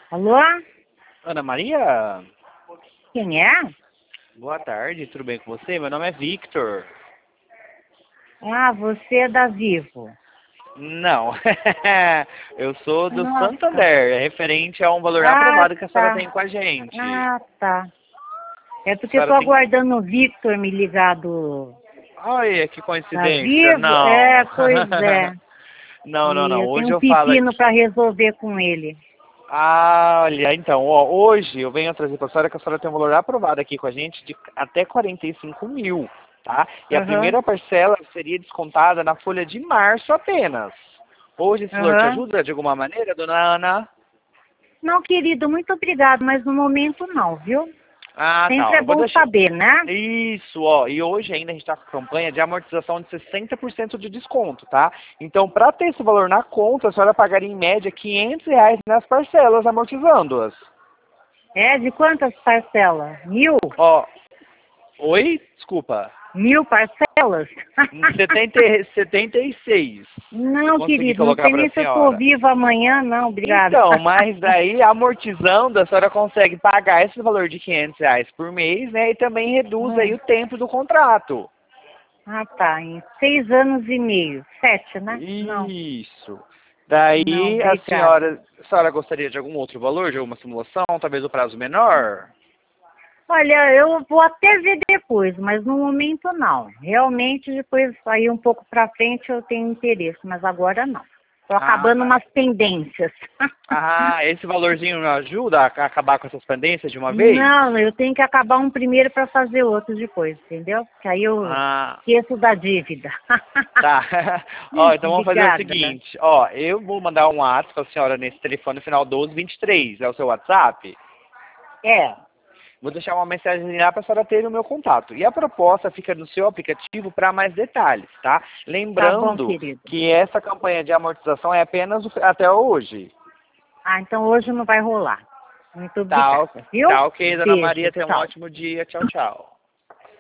Alô? Ana Maria? Quem é? Boa tarde, tudo bem com você? Meu nome é Victor. Ah, você é da Vivo. Não, eu sou do Nossa. Santander, é referente a um valor Ah, aprovado que a senhora tá. tem com a gente. Ah, tá. É A porque eu tô senhora tem... aguardando o Victor me ligar Olha, que da coincidência, Vivo. não. É, pois é. Não. E eu tenho Hoje um eu falo pepino aqui. para resolver com ele. Ah, olha, então, ó, hoje eu venho trazer para a senhora que a senhora tem um valor aprovado aqui com a gente de até 45 mil, tá? E a Aham, primeira parcela seria descontada na folha de março apenas. Hoje esse valor te aham. ajuda de alguma maneira, dona Ana? Não, querido, muito obrigado, mas no momento não, viu? Ah, tá, Sempre ó, é eu vou bom deixar. saber, né? Isso, ó, e hoje ainda a gente está com a campanha de amortização de 60% de desconto, tá? Então, para ter esse valor na conta, a senhora pagaria em média R$ 500 nas parcelas, amortizando-as. É, de quantas parcelas? 1.000? Ó, oi? Desculpa. 1.000 parcelas? 76. Eu Não, consegui querido, não colocar sei para nem a se eu tô senhora. viva amanhã, não, obrigada. Então, mas daí amortizando, a senhora consegue pagar esse valor de R$ 500 por mês, né? E também reduz aí o tempo do contrato. Ah, tá, em 6 anos e meio. 7, né? Não, Isso. não, Daí obrigada. a senhora gostaria de algum outro valor, de alguma simulação, talvez o prazo menor? Olha, eu vou até ver depois, mas no momento não. Realmente, depois, aí um pouco pra frente eu tenho interesse, mas agora não. Tô Ah, acabando tá. umas pendências. Ah, esse valorzinho não ajuda a acabar com essas pendências de uma vez? Não, eu tenho que acabar um primeiro para fazer outro depois, entendeu? Que aí eu Ah, esqueço da dívida. tá. Ó, então vamos fazer o Obrigada. seguinte. Ó, eu vou mandar um WhatsApp para a senhora nesse telefone final 1223. É o seu WhatsApp? É, Vou deixar uma mensagem lá para a senhora ter o meu contato. E a proposta fica no seu aplicativo para mais detalhes, tá? tá bom, Lembrando querido. que essa campanha de amortização é apenas até hoje. Ah, então hoje não vai rolar. Muito Tá, obrigada, viu? tá ok, dona Beijo, Maria. Tenha um tchau. ótimo dia. Tchau, tchau.